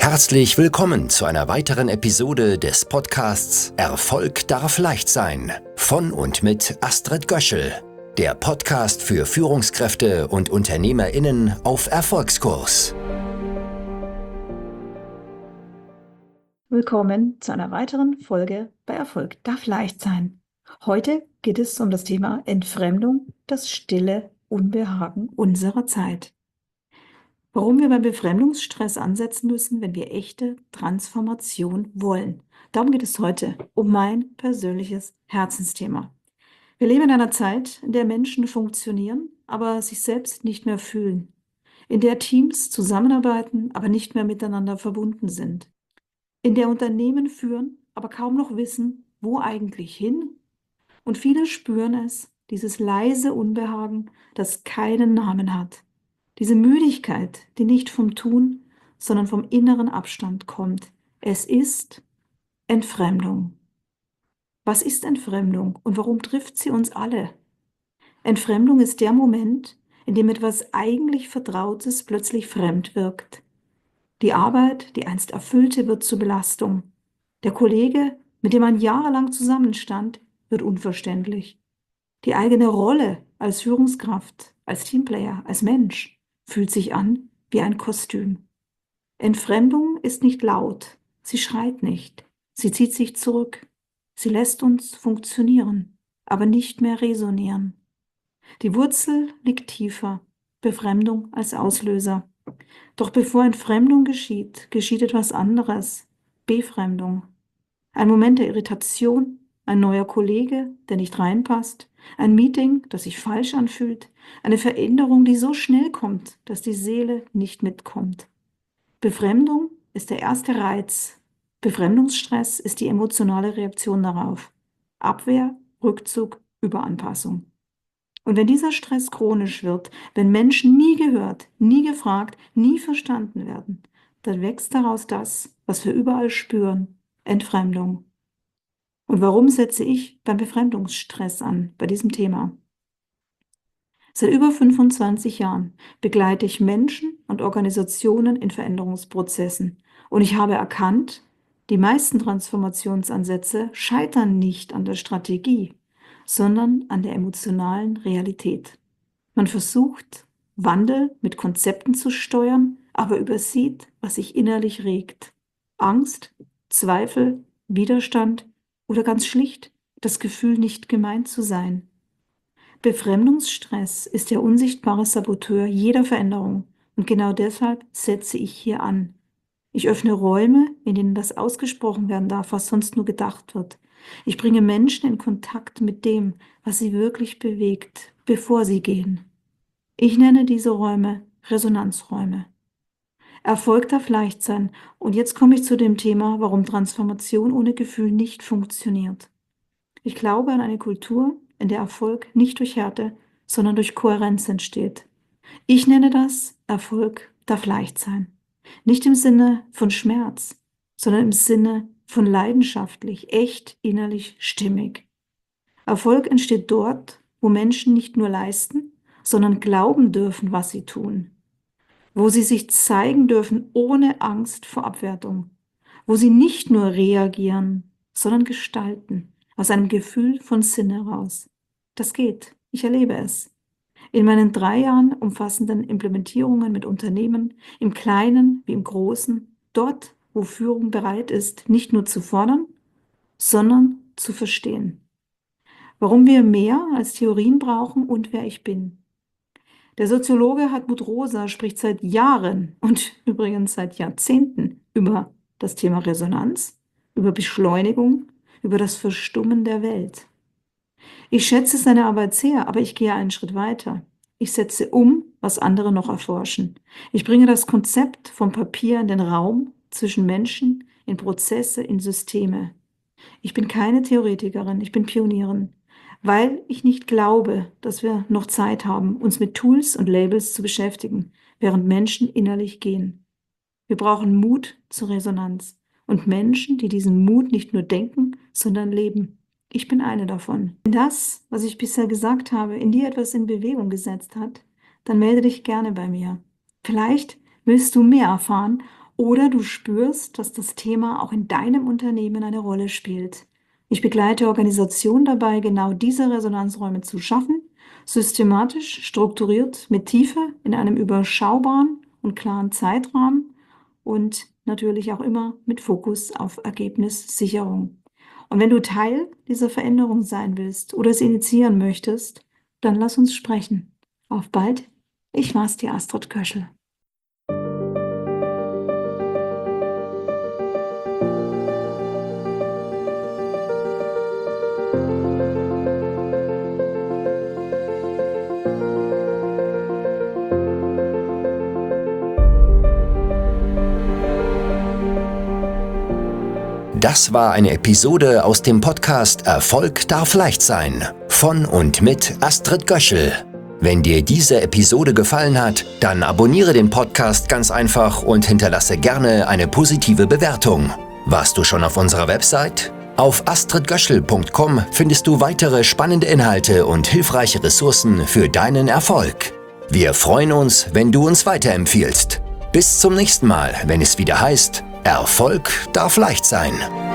Herzlich willkommen zu einer weiteren Episode des Podcasts Erfolg darf leicht sein von und mit Astrid Göschel, der Podcast für Führungskräfte und UnternehmerInnen auf Erfolgskurs. Willkommen zu einer weiteren Folge bei Erfolg darf leicht sein. Heute geht es um das Thema Entfremdung, das stille Unbehagen unserer Zeit. Warum wir beim Befremdungsstress ansetzen müssen, wenn wir echte Transformation wollen. Darum geht es heute, um mein persönliches Herzensthema. Wir leben in einer Zeit, in der Menschen funktionieren, aber sich selbst nicht mehr fühlen. In der Teams zusammenarbeiten, aber nicht mehr miteinander verbunden sind. In der Unternehmen führen, aber kaum noch wissen, wo eigentlich hin. Und viele spüren es, dieses leise Unbehagen, das keinen Namen hat. Diese Müdigkeit, die nicht vom Tun, sondern vom inneren Abstand kommt. Es ist Entfremdung. Was ist Entfremdung und warum trifft sie uns alle? Entfremdung ist der Moment, in dem etwas eigentlich Vertrautes plötzlich fremd wirkt. Die Arbeit, die einst erfüllte, wird zur Belastung. Der Kollege, mit dem man jahrelang zusammenstand, wird unverständlich. Die eigene Rolle als Führungskraft, als Teamplayer, als Mensch fühlt sich an wie ein Kostüm. Entfremdung ist nicht laut, sie schreit nicht, sie zieht sich zurück, sie lässt uns funktionieren, aber nicht mehr resonieren. Die Wurzel liegt tiefer, Befremdung als Auslöser. Doch bevor Entfremdung geschieht, geschieht etwas anderes, Befremdung. Ein Moment der Irritation, ein neuer Kollege, der nicht reinpasst, ein Meeting, das sich falsch anfühlt, eine Veränderung, die so schnell kommt, dass die Seele nicht mitkommt. Befremdung ist der erste Reiz. Befremdungsstress ist die emotionale Reaktion darauf. Abwehr, Rückzug, Überanpassung. Und wenn dieser Stress chronisch wird, wenn Menschen nie gehört, nie gefragt, nie verstanden werden, dann wächst daraus das, was wir überall spüren, Entfremdung. Und warum setze ich beim Befremdungsstress an, bei diesem Thema? Seit über 25 Jahren begleite ich Menschen und Organisationen in Veränderungsprozessen. Und ich habe erkannt, die meisten Transformationsansätze scheitern nicht an der Strategie, sondern an der emotionalen Realität. Man versucht, Wandel mit Konzepten zu steuern, aber übersieht, was sich innerlich regt. Angst, Zweifel, Widerstand oder ganz schlicht das Gefühl, nicht gemeint zu sein. Befremdungsstress ist der unsichtbare Saboteur jeder Veränderung und genau deshalb setze ich hier an. Ich öffne Räume, in denen das ausgesprochen werden darf, was sonst nur gedacht wird. Ich bringe Menschen in Kontakt mit dem, was sie wirklich bewegt, bevor sie gehen. Ich nenne diese Räume Resonanzräume. Erfolg darf leicht sein. Und jetzt komme ich zu dem Thema, warum Transformation ohne Gefühl nicht funktioniert. Ich glaube an eine Kultur, in der Erfolg nicht durch Härte, sondern durch Kohärenz entsteht. Ich nenne das, Erfolg darf leicht sein. Nicht im Sinne von Schmerz, sondern im Sinne von leidenschaftlich, echt, innerlich, stimmig. Erfolg entsteht dort, wo Menschen nicht nur leisten, sondern glauben dürfen, was sie tun. Wo sie sich zeigen dürfen ohne Angst vor Abwertung. Wo sie nicht nur reagieren, sondern gestalten, aus einem Gefühl von Sinn heraus. Das geht, ich erlebe es. In meinen 3 Jahren umfassenden Implementierungen mit Unternehmen, im Kleinen wie im Großen, dort, wo Führung bereit ist, nicht nur zu fordern, sondern zu verstehen. Warum wir mehr als Theorien brauchen und wer ich bin. Der Soziologe Hartmut Rosa spricht seit Jahren und übrigens seit Jahrzehnten über das Thema Resonanz, über Beschleunigung, über das Verstummen der Welt. Ich schätze seine Arbeit sehr, aber ich gehe einen Schritt weiter. Ich setze um, was andere noch erforschen. Ich bringe das Konzept vom Papier in den Raum zwischen Menschen, in Prozesse, in Systeme. Ich bin keine Theoretikerin, ich bin Pionierin, weil ich nicht glaube, dass wir noch Zeit haben, uns mit Tools und Labels zu beschäftigen, während Menschen innerlich gehen. Wir brauchen Mut zur Resonanz und Menschen, die diesen Mut nicht nur denken, sondern leben. Ich bin eine davon. Wenn das, was ich bisher gesagt habe, in dir etwas in Bewegung gesetzt hat, dann melde dich gerne bei mir. Vielleicht willst du mehr erfahren oder du spürst, dass das Thema auch in deinem Unternehmen eine Rolle spielt. Ich begleite Organisationen dabei, genau diese Resonanzräume zu schaffen, systematisch, strukturiert, mit Tiefe, in einem überschaubaren und klaren Zeitrahmen und natürlich auch immer mit Fokus auf Ergebnissicherung. Und wenn du Teil dieser Veränderung sein willst oder es initiieren möchtest, dann lass uns sprechen. Auf bald, ich war's, die Astrid Göschel. Das war eine Episode aus dem Podcast Erfolg darf leicht sein von und mit Astrid Göschel. Wenn dir diese Episode gefallen hat, dann abonniere den Podcast ganz einfach und hinterlasse gerne eine positive Bewertung. Warst du schon auf unserer Website? Auf astridgöschel.com findest du weitere spannende Inhalte und hilfreiche Ressourcen für deinen Erfolg. Wir freuen uns, wenn du uns weiterempfiehlst. Bis zum nächsten Mal, wenn es wieder heißt, Erfolg darf leicht sein.